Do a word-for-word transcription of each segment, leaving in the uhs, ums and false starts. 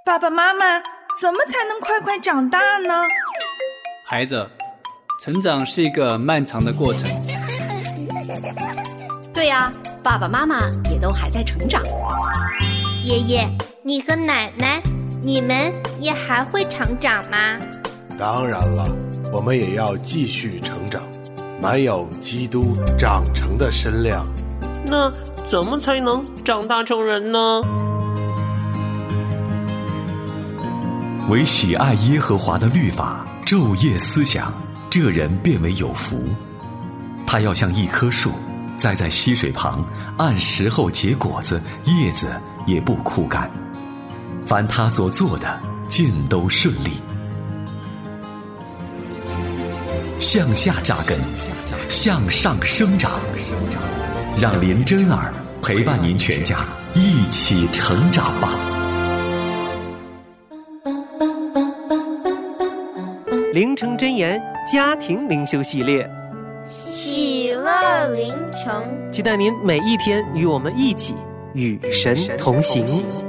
爸爸妈妈，怎么才能快快长大呢？ 孩子，成长是一个漫长的过程。 对呀，爸爸妈妈也都还在成长。 爷爷，你和奶奶，你们也还会成长吗？ 当然了，我们也要继续成长，满有基督长成的身量。 那怎么才能长大成人呢？ 唯喜爱耶和华的律法，昼夜思想，这人便为有福。他要像一棵树，栽在溪水旁，按时候结果子，叶子也不枯干。凡他所做的，尽都顺利。向下扎根，向上生长，让林真儿陪伴您全家一起成长吧。 灵城真言家庭灵修系列， 喜乐灵城， 期待您每一天与我们一起与神同行。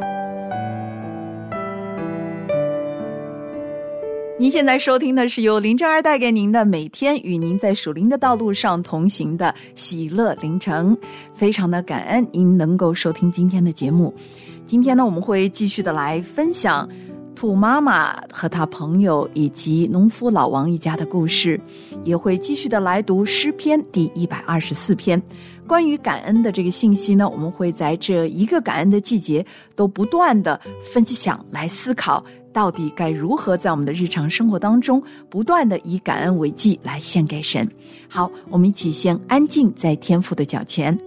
您现在收听的是由林真儿带给您的每天与您在属灵的道路上同行的喜乐灵城，非常的感恩您能够收听今天的节目。今天呢，我们会继续的来分享兔妈妈和她朋友以及农夫老王一家的故事，也会继续的来读诗篇第一百二十四篇。关于感恩的这个信息呢，我们会在这一个感恩的季节都不断的分享来思考，到底该如何在我们的日常生活当中不断的以感恩为祭来献给神。好，我们一起先安静在天父的脚前。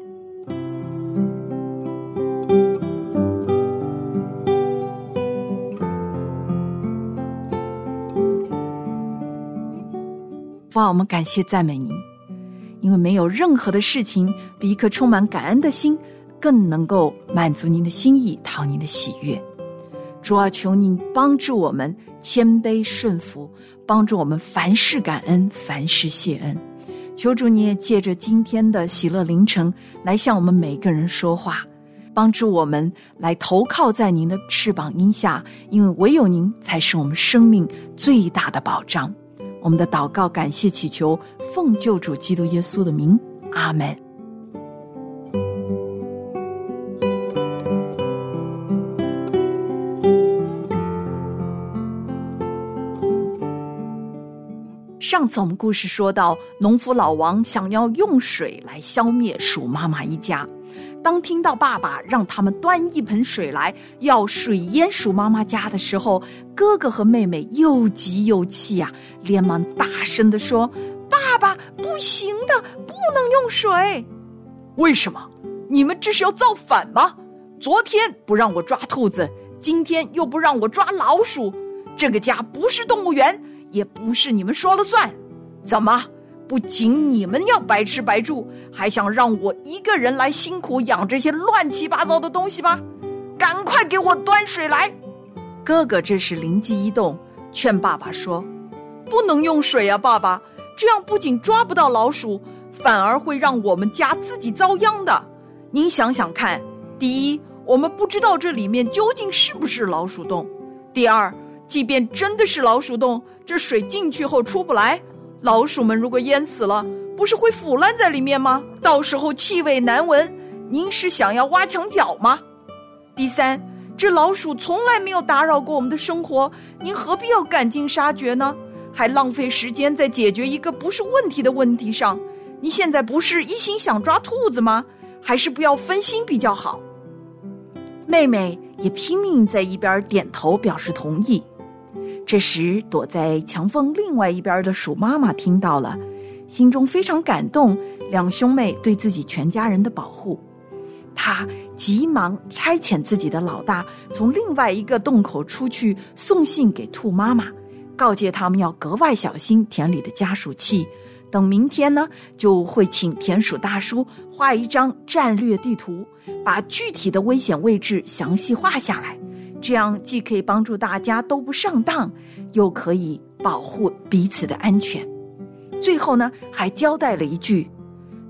父啊，我们感谢赞美您，因为没有任何的事情比一颗充满感恩的心更能够满足您的心意，讨您的喜悦。主啊，求您帮助我们谦卑顺服，帮助我们凡事感恩，凡事谢恩。求主你也借着今天的喜乐灵城来向我们每个人说话，帮助我们来投靠在您的翅膀荫下，因为唯有您才是我们生命最大的保障。我们的祷告感谢祈求，奉救主基督耶稣的名，阿们。上次我们故事说到，农夫老王想要用水来消灭鼠妈妈一家。当听到爸爸让他们端一盆水来要水淹鼠妈妈家的时候，哥哥和妹妹又急又气啊，连忙大声地说：爸爸，不行的，不能用水。为什么？你们这是要造反吗？昨天不让我抓兔子，今天又不让我抓老鼠，这个家不是动物园，也不是你们说了算。怎么，不仅你们要白吃白住，还想让我一个人来辛苦养这些乱七八糟的东西吗？赶快给我端水来！哥哥这时灵机一动，劝爸爸说：不能用水啊，爸爸，这样不仅抓不到老鼠，反而会让我们家自己遭殃的。您想想看，第一，我们不知道这里面究竟是不是老鼠洞；第二，即便真的是老鼠洞，这水进去后出不来，老鼠们如果淹死了，不是会腐烂在里面吗？到时候气味难闻，您是想要挖墙脚吗？第三，这老鼠从来没有打扰过我们的生活，您何必要赶尽杀绝呢？还浪费时间在解决一个不是问题的问题上。你现在不是一心想抓兔子吗？还是不要分心比较好。妹妹也拼命在一边点头表示同意。这时躲在墙缝另外一边的鼠妈妈听到了，心中非常感动两兄妹对自己全家人的保护。她急忙差遣自己的老大从另外一个洞口出去送信给兔妈妈，告诫他们要格外小心田里的家鼠器。等明天呢，就会请田鼠大叔画一张战略地图，把具体的危险位置详细画下来，这样既可以帮助大家都不上当，又可以保护彼此的安全。最后呢，还交代了一句：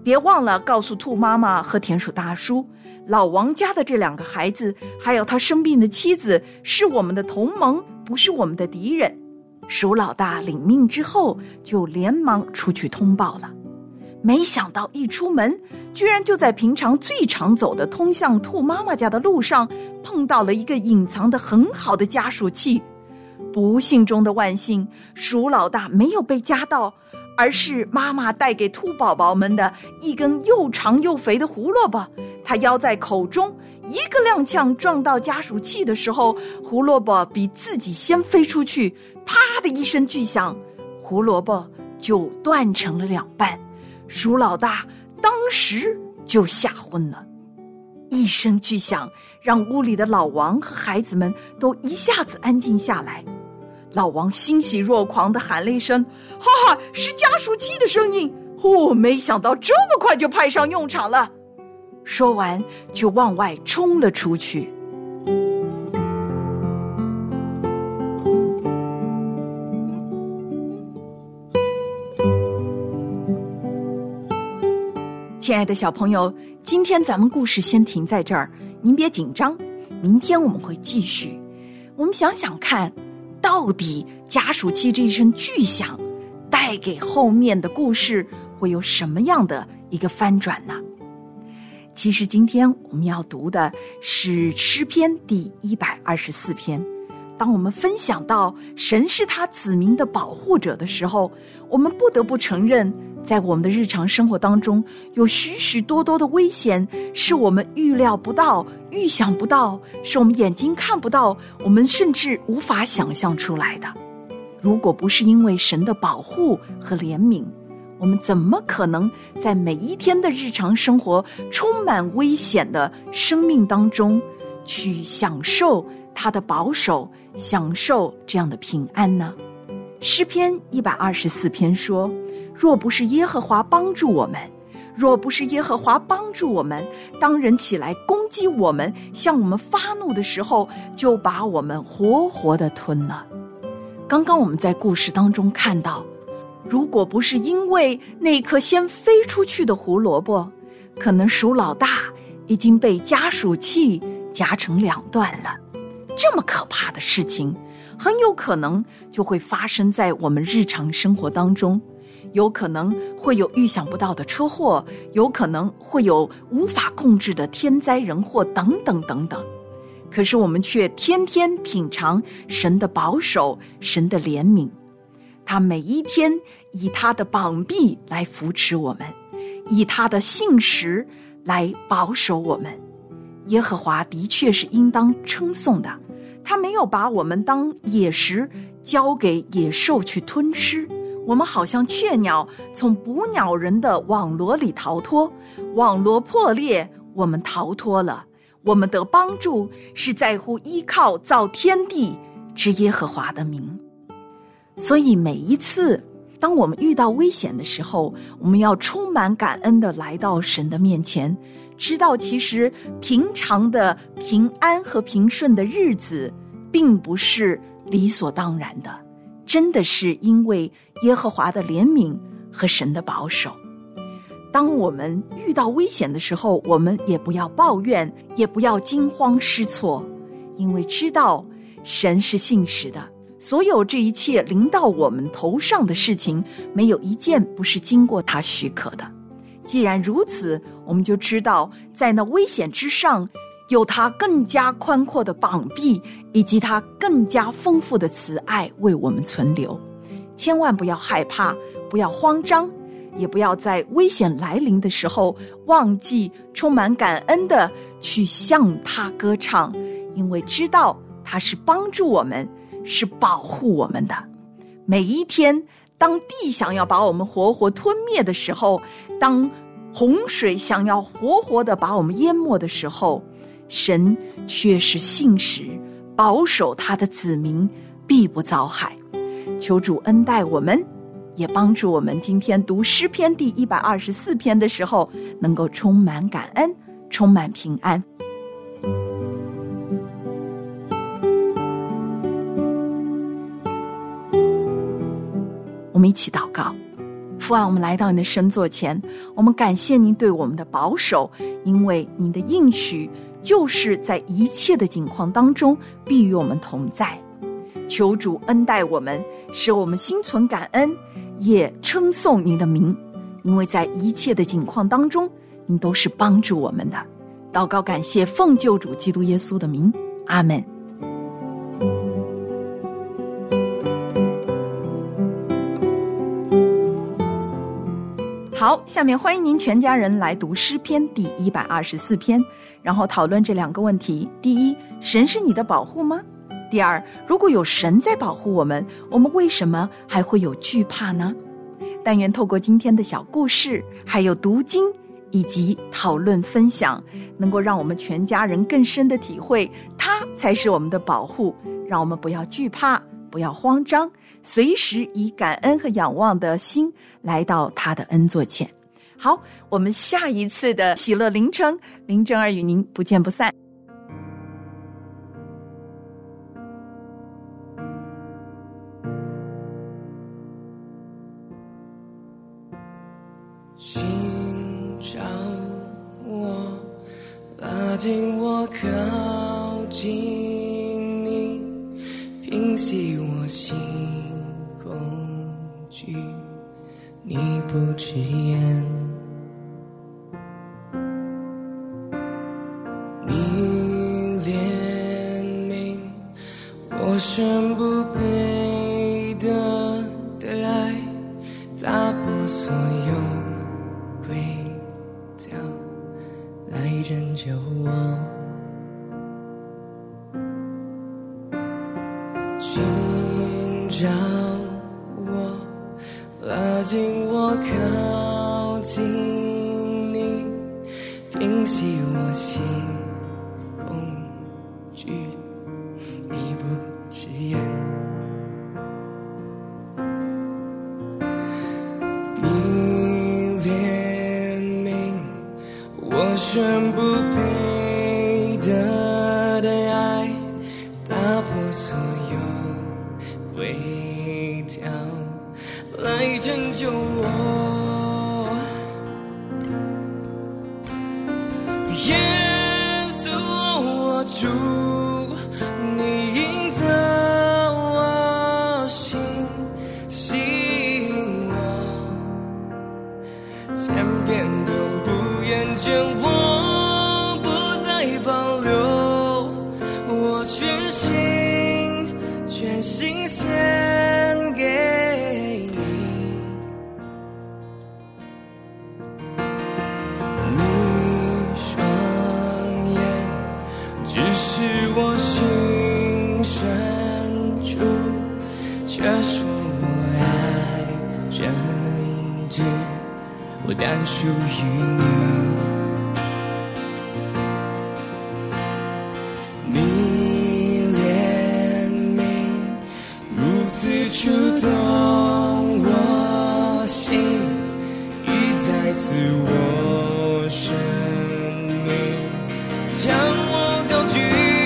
别忘了告诉兔妈妈和田鼠大叔，老王家的这两个孩子，还有他生病的妻子，是我们的同盟，不是我们的敌人。鼠老大领命之后，就连忙出去通报了。没想到一出门，居然就在平常最常走的通向兔妈妈家的路上，碰到了一个隐藏得很好的加数器。不幸中的万幸，鼠老大没有被夹到，而是妈妈带给兔宝宝们的一根又长又肥的胡萝卜。他咬在口中，一个踉跄撞到加数器的时候，胡萝卜比自己先飞出去，啪的一声巨响，胡萝卜就断成了两半。鼠老大当时就吓昏了。一声巨响让屋里的老王和孩子们都一下子安静下来。老王欣喜若狂地喊了一声，哈哈，是加数器的声音，哦，没想到这么快就派上用场了。说完就往外冲了出去。亲爱的小朋友，今天咱们故事先停在这儿，您别紧张，明天我们会继续。我们想想看，到底加数器这一声巨响带给后面的故事会有什么样的一个翻转呢？其实今天我们要读的是诗篇第一百二十四篇。当我们分享到神是他子民的保护者的时候，我们不得不承认，在我们的日常生活当中，有许许多多的危险是我们预料不到、预想不到，是我们眼睛看不到，我们甚至无法想象出来的。如果不是因为神的保护和怜悯，我们怎么可能在每一天的日常生活充满危险的生命当中去享受他的保守，享受这样的平安呢？诗篇一百二十四篇说，若不是耶和华帮助我们，若不是耶和华帮助我们，当人起来攻击我们，向我们发怒的时候，就把我们活活地吞了。刚刚我们在故事当中看到，如果不是因为那颗先飞出去的胡萝卜，可能鼠老大已经被加数器夹成两段了。这么可怕的事情，很有可能就会发生在我们日常生活当中，有可能会有预想不到的车祸，有可能会有无法控制的天灾人祸等等等等。可是我们却天天品尝神的保守，神的怜悯，他每一天以他的膀臂来扶持我们，以他的信实来保守我们。耶和华的确是应当称颂的，他没有把我们当野食交给野兽去吞吃，我们好像雀鸟从捕鸟人的网罗里逃脱，网罗破裂，我们逃脱了。我们得帮助是在乎依靠造天地之耶和华的名。所以每一次当我们遇到危险的时候，我们要充满感恩地来到神的面前，知道其实平常的平安和平顺的日子并不是理所当然的，真的是因为耶和华的怜悯和神的保守。当我们遇到危险的时候，我们也不要抱怨，也不要惊慌失措，因为知道神是信实的，所有这一切临到我们头上的事情，没有一件不是经过他许可的。既然如此，我们就知道在那危险之上有他更加宽阔的膀臂，以及他更加丰富的慈爱为我们存留。千万不要害怕，不要慌张，也不要在危险来临的时候忘记充满感恩的去向他歌唱，因为知道他是帮助我们，是保护我们的。每一天当地想要把我们活活吞灭的时候，当洪水想要活活的把我们淹没的时候，神却是信实，保守他的子民必不遭害。求主恩待我们，也帮助我们今天读诗篇第一百二十四篇的时候，能够充满感恩，充满平安。我们一起祷告。 父啊，我们来到你的神座前，我们感谢您对我们的保守，因为您的应许就是在一切的境况当中必与我们同在。求主恩待我们，使我们心存感恩，也称颂您的名，因为在一切的境况当中，您都是帮助我们的。祷告感谢，奉救主基督耶稣的名，阿们。好，下面欢迎您全家人来读诗篇第一百二十四篇，然后讨论这两个问题：第一，神是你的保护吗？第二，如果有神在保护我们，我们为什么还会有惧怕呢？但愿透过今天的小故事，还有读经以及讨论分享，能够让我们全家人更深的体会，他才是我们的保护，让我们不要惧怕，不要慌张，随时以感恩和仰望的心来到他的恩座前。好，我们下一次的喜乐凌晨，林正儿与您不见不散。 寻找我，拉近我，靠近你，平息我心恐惧，你不直言，你怜悯我深不配得的爱，打破所有规条来拯救我，寻找我，拉近我，靠近你，平息我心恐惧，你不直言，你怜悯我深不配得的爱，打破所有规条来拯救我。耶稣我主，你引导我心，吸引我，千遍都不厌倦，我不再保留，我全心全心献给你，你双眼只是我心深处，却说我爱真挚，我单属于你，你怜悯如此触动我心，已再次我生命，将我高举。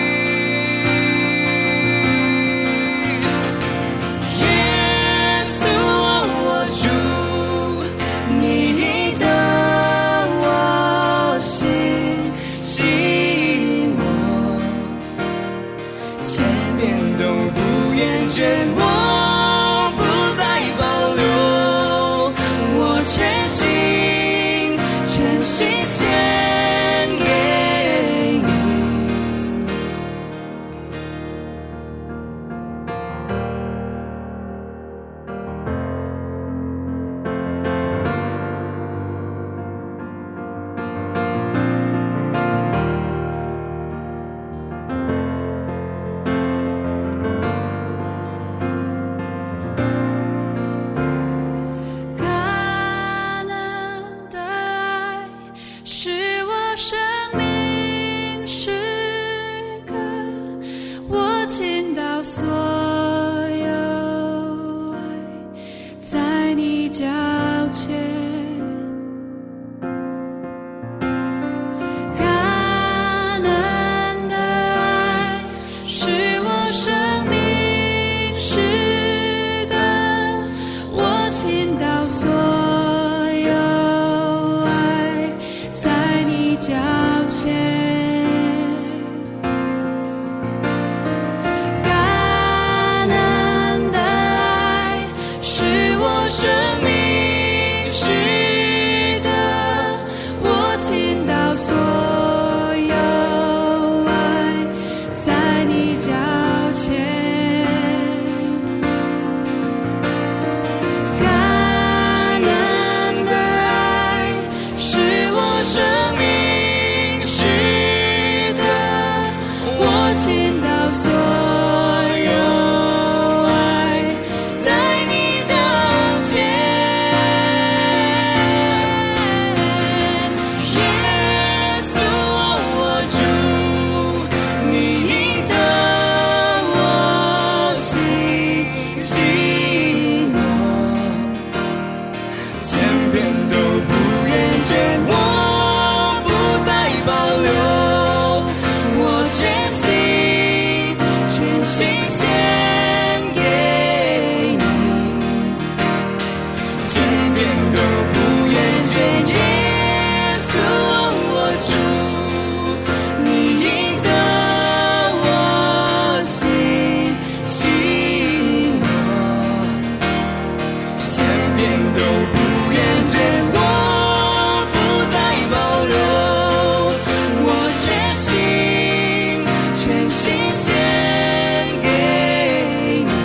耶稣我主，你引导我心，吸引我，千遍都不厌倦，我不再保留，我全心全心献给你。 感恩的爱是我生命诗歌，我倾倒所有爱在你脚前。感恩的爱是我生命诗歌，我倾倒所有在你脚前。感恩的爱是我生命诗歌，我倾倒所有爱在你脚前。耶稣我主，你引导我心，吸引我，千遍都不厌倦，我不再保留，我全心全心献给你，千遍都不厌倦。耶稣我主，你引导我心，吸引我，千遍都不厌倦，我不再保留，我全心全心献给你。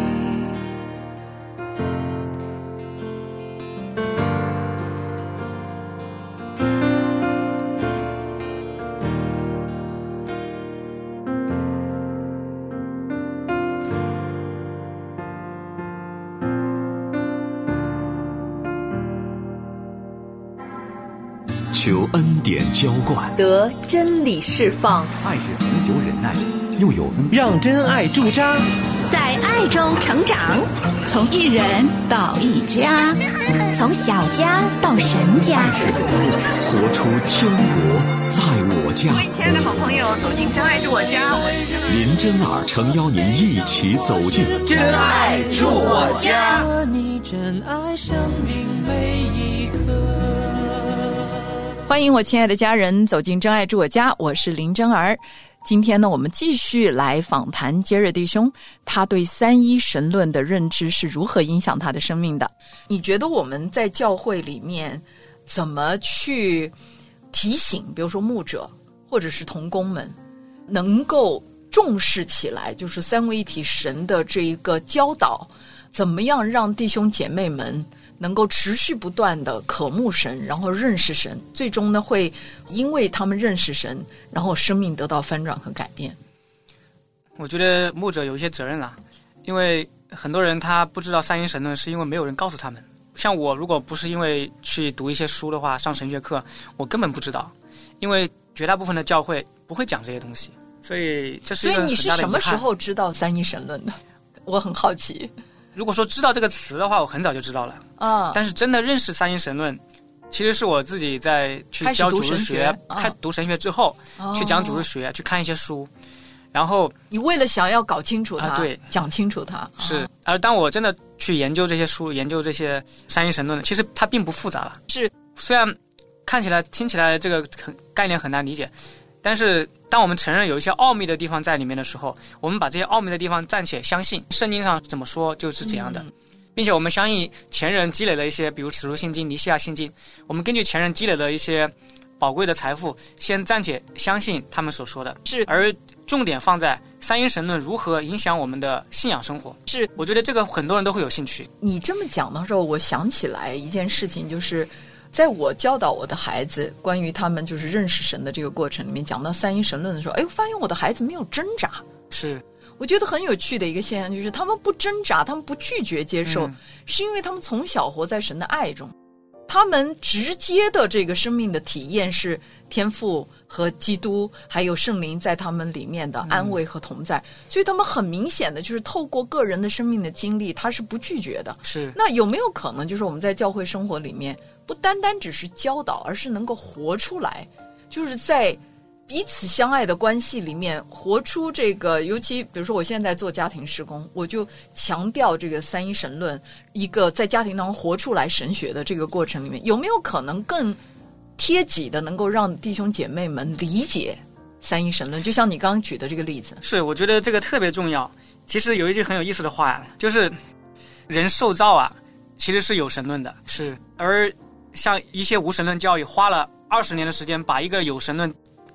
求恩典浇灌， 得真理释放， 爱是恒久忍耐，又有恩。 让真爱驻扎， 在爱中成长， 从一人到一家， 从小家到神家， 活出天国在我家。 各位亲爱的好朋友，走进真爱住我家，我是林真儿诚邀您一起走进真爱住我家。 你真爱生命每一刻。 欢迎我亲爱的家人走进真爱住我家，我是林真儿。今天呢，我们继续来访谈杰瑞弟兄，他对三一神论的认知是如何影响他的生命的。你觉得我们在教会里面怎么去提醒，比如说牧者或者是同工们，能够重视起来，就是三位一体神的这一个教导，怎么样让弟兄姐妹们能够持续不断的渴慕神，然后认识神，最终呢会因为他们认识神，然后生命得到翻转和改变。 我觉得牧者有一些责任啦，因为很多人他不知道三一神论，是因为没有人告诉他们。像我如果不是因为去读一些书的话，上神学课，我根本不知道，因为绝大部分的教会不会讲这些东西，所以这是一个很大的遗憾。 所以你是什么时候知道三一神论的？我很好奇。 如果说知道这个词的话，我很早就知道了啊。但是真的认识三一神论，其实是我自己在去教主日学、开读神学之后，啊、去讲主日学、去看一些书，然后你为了想要搞清楚它， 啊、对， 讲清楚它是。啊、而当我真的去研究这些书、研究这些三一神论，其实它并不复杂了。 是， 虽然看起来、听起来这个很概念很难理解。但是当我们承认有一些奥秘的地方在里面的时候，我们把这些奥秘的地方暂且相信圣经上怎么说就是怎样的、嗯、并且我们相信前人积累了一些，比如使徒信经、尼西亚信经，我们根据前人积累的一些宝贵的财富，先暂且相信他们所说的， 是， 而重点放在三一神论如何影响我们的信仰生活。 是， 我觉得这个很多人都会有兴趣。 你这么讲的时候，我想起来一件事情，就是在我教导我的孩子关于他们就是认识神的这个过程里面，讲到三一神论的时候，哎，我发现我的孩子没有挣扎。 是， 我觉得很有趣的一个现象，就是他们不挣扎，他们不拒绝接受、嗯、是因为他们从小活在神的爱中，他们直接的这个生命的体验是天父和基督还有圣灵在他们里面的安慰和同在、嗯、所以他们很明显的就是透过个人的生命的经历，他是不拒绝的。 是， 那有没有可能就是我们在教会生活里面不单单只是教导，而是能够活出来，就是在彼此相爱的关系里面活出这个，尤其比如说我现在在做家庭事工，我就强调这个三一神论，一个在家庭当中活出来神学的这个过程里面，有没有可能更贴己的能够让弟兄姐妹们理解三一神论，就像你刚刚举的这个例子。 是，我觉得这个特别重要。其实有一句很有意思的话，就是人受造啊其实是有神论的，是，而像一些无神论教育花了二十年的时间把一个有神论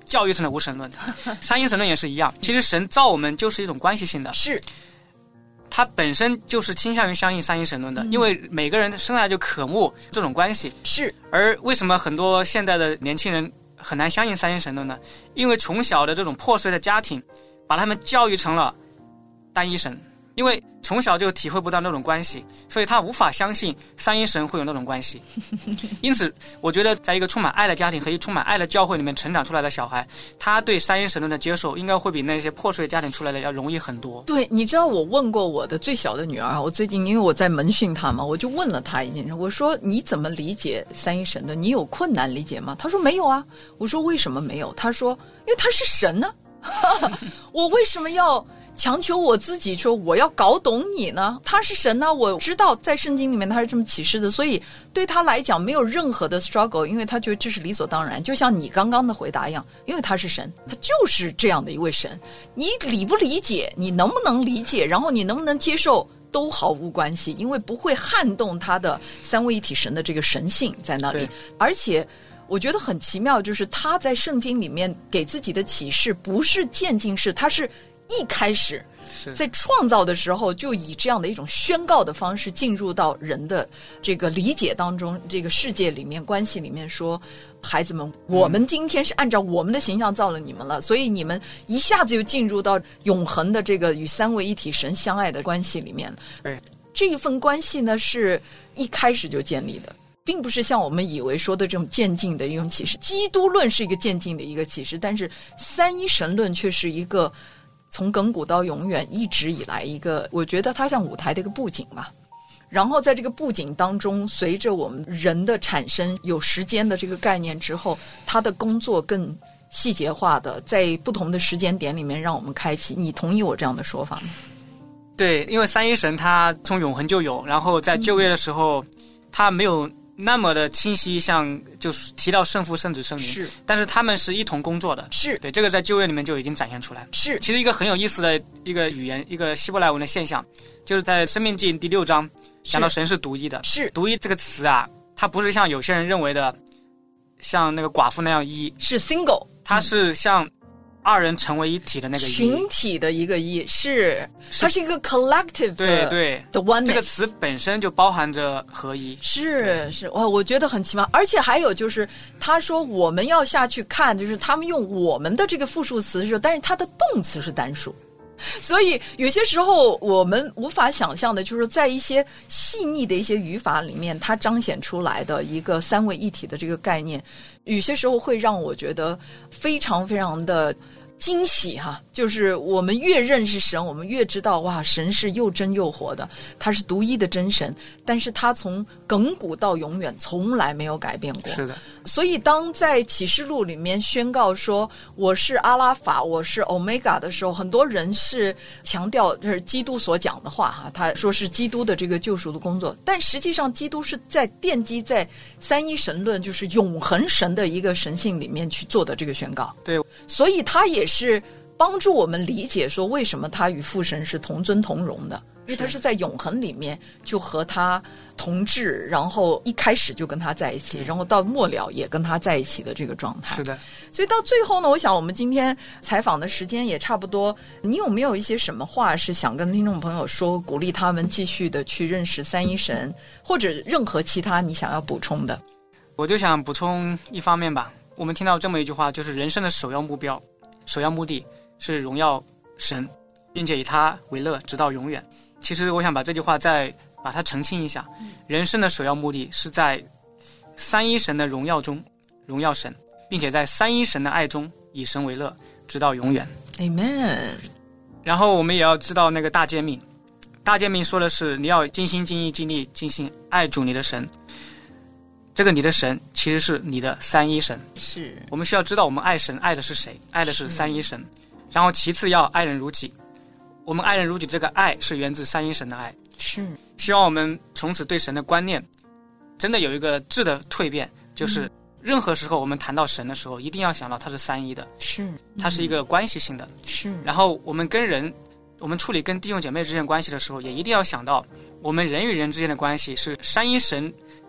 教育成了无神论。三一神论也是一样，其实神造我们就是一种关系性的， 是他本身就是倾向于相信三一神论的、嗯、因为每个人生来就渴慕这种关系。 是，而为什么很多现在的年轻人很难相信三一神论呢？因为从小的这种破碎的家庭把他们教育成了单一神，因为从小就体会不到那种关系，所以他无法相信三一神会有那种关系。因此我觉得在一个充满爱的家庭和一充满爱的教会里面成长出来的小孩，他对三一神论的接受应该会比那些破碎家庭出来的要容易很多。 对，你知道我问过我的最小的女儿，我最近因为我在门训她嘛，我就问了她一件事，我说你怎么理解三一神论？你有困难理解吗？她说没有啊。我说为什么没有？她说因为他是神呢、啊、我为什么要强求我自己说我要搞懂你呢？他是神呢、啊，我知道在圣经里面他是这么启示的，所以对他来讲没有任何的 struggle， 因为他觉得这是理所当然，就像你刚刚的回答一样，因为他是神，他就是这样的一位神，你理不理解，你能不能理解，然后你能不能接受都毫无关系，因为不会撼动他的三位一体神的这个神性在那里。而且我觉得很奇妙，就是他在圣经里面给自己的启示不是渐进式，他是一开始在创造的时候就以这样的一种宣告的方式进入到人的这个理解当中，这个世界里面关系里面说，孩子们，我们今天是按照我们的形象造了你们了，所以你们一下子就进入到永恒的这个与三位一体神相爱的关系里面。 对， 这一份关系呢是一开始就建立的，并不是像我们以为说的这种渐进的一种启示。基督论是一个渐进的一个启示，但是三一神论却是一个从亘古到永远一直以来一个，我觉得它像舞台的一个布景嘛。然后在这个布景当中，随着我们人的产生，有时间的这个概念之后，他的工作更细节化的在不同的时间点里面让我们开启。你同意我这样的说法吗？ 对，因为三一神他从永恒就有，然后在旧约的时候、嗯、他没有那么的清晰，像就是提到圣父圣子圣灵， 是， 但是他们是一同工作的， 是对，这个在旧约里面就已经展现出来。 是， 其实一个很有意思的一个语言，一个希伯来文的现象，就是在申命记第六章讲到神是独一的。 是， 独一这个词啊，它不是像有些人认为的像那个寡妇那样一， 是 single， 它是像二人成为一体的那个一， 群体的一个一，是它是一个 collective 的， 对对的 oneness， 这个词本身就包含着合一。 是是，哇，我觉得很奇妙。而且还有就是他说我们要下去看，就是他们用我们的这个复数词的时候，但是它的动词是单数，所以有些时候我们无法想象的，就是在一些细腻的一些语法里面，它彰显出来的一个三位一体的这个概念，有些时候会让我觉得非常非常的惊喜哈。就是我们越认识神，我们越知道哇，神是又真又活的，他是独一的真神，但是他从亘古到永远从来没有改变过。 是的， 所以当在启示录里面宣告说我是阿拉法，我是欧米伽的时候，很多人是强调这是基督所讲的话哈，他说是基督的这个救赎的工作，但实际上基督是在奠基在三一神论，就是永恒神的一个神性里面去做的这个宣告。 对， 所以他也是帮助我们理解说为什么他与父神是同尊同荣的，因为他是在永恒里面就和他同治，然后一开始就跟他在一起，然后到末了也跟他在一起的这个状态。 是的， 所以到最后呢，我想我们今天采访的时间也差不多，你有没有一些什么话是想跟听众朋友说，鼓励他们继续的去认识三一神，或者任何其他你想要补充的？ 我就想补充一方面吧，我们听到这么一句话，就是人生的首要目标首要目的是荣耀神，并且以他为乐直到永远。其实我想把这句话再把它澄清一下，人生的首要目的是在三一神的荣耀中荣耀神，并且在三一神的爱中以神为乐直到永远。 Amen。 然后我们也要知道那个大诫命，大诫命说的是你要尽心尽意尽力尽心爱主你的神，这个你的神其实是你的三一神。 是， 我们需要知道我们爱神爱的是谁，爱的是三一神。然后其次要爱人如己，我们爱人如己这个爱是源自三一神的爱。 是，希望我们从此对神的观念真的有一个质的蜕变，就是任何时候我们谈到神的时候，一定要想到它是三一的， 是， 它是一个关系性的。 是， 然后我们跟人，我们处理跟弟兄姐妹之间关系的时候，也一定要想到我们人与人之间的关系是三一神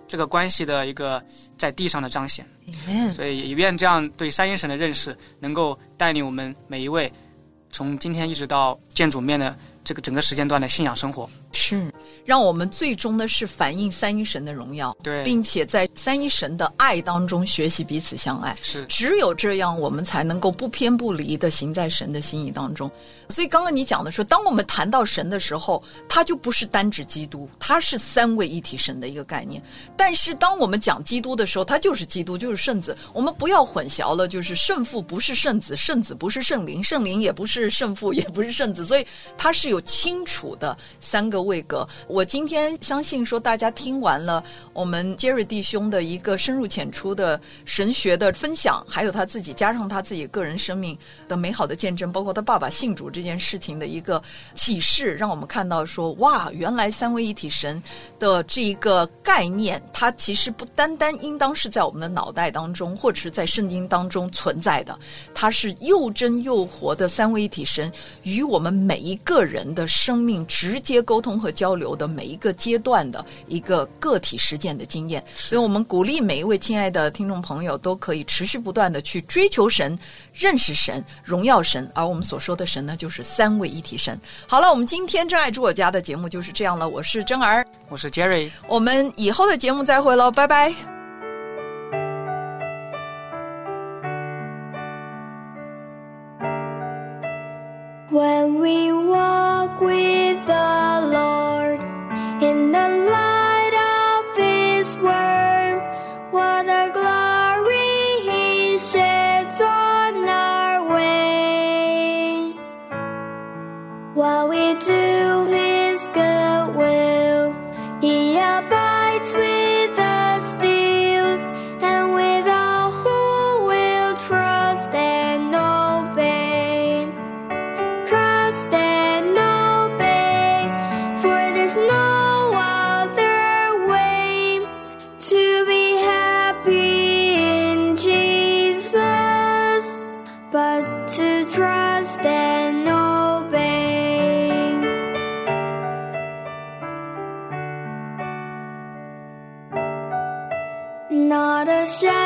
这个关系的一个在地上的彰显。所以也愿这样对三一神的认识能够带领我们每一位从今天一直到见主面的这个整个时间段的信仰生活。 是让我们最终的是反映三一神的荣耀， 对， 并且在三一神的爱当中学习彼此相爱。 是， 只有这样我们才能够不偏不离的行在神的心意当中。所以刚刚你讲的说，当我们谈到神的时候，它就不是单指基督，它是三位一体神的一个概念。但是当我们讲基督的时候，它就是基督，就是圣子。我们不要混淆了，就是圣父不是圣子，圣子不是圣灵，圣灵也不是圣父，也不是圣子，所以它是有清楚的三个位格。我今天相信说，大家听完了我们杰瑞弟兄的一个深入浅出的神学的分享，还有他自己加上他自己个人生命的美好的见证，包括他爸爸信主这件事情的一个启示，让我们看到说，哇，原来三位一体神的这一个概念，它其实不单单应当是在我们的脑袋当中，或者是在圣经当中存在的，它是又真又活的三位一体神与我们每一个人的生命直接沟通和交流的每一个阶段的一个个体实践的经验。所以我们鼓励每一位亲爱的听众朋友都可以持续不断的去追求神，认识神，荣耀神。而我们所说的神呢，就是三位一体神。好了，我们今天真爱住我家的节目就是这样了。我是真儿， 我是 Jerry， 我们以后的节目再会喽，拜拜。 When we walk with the Lord in the light of His word, what a glory He sheds on our way. While we do His good will, He abides with us still, and with all who will trust and obey. Trust and obey, for there's no other way to be happy in Jesus, but to trust and obey. Not a shadow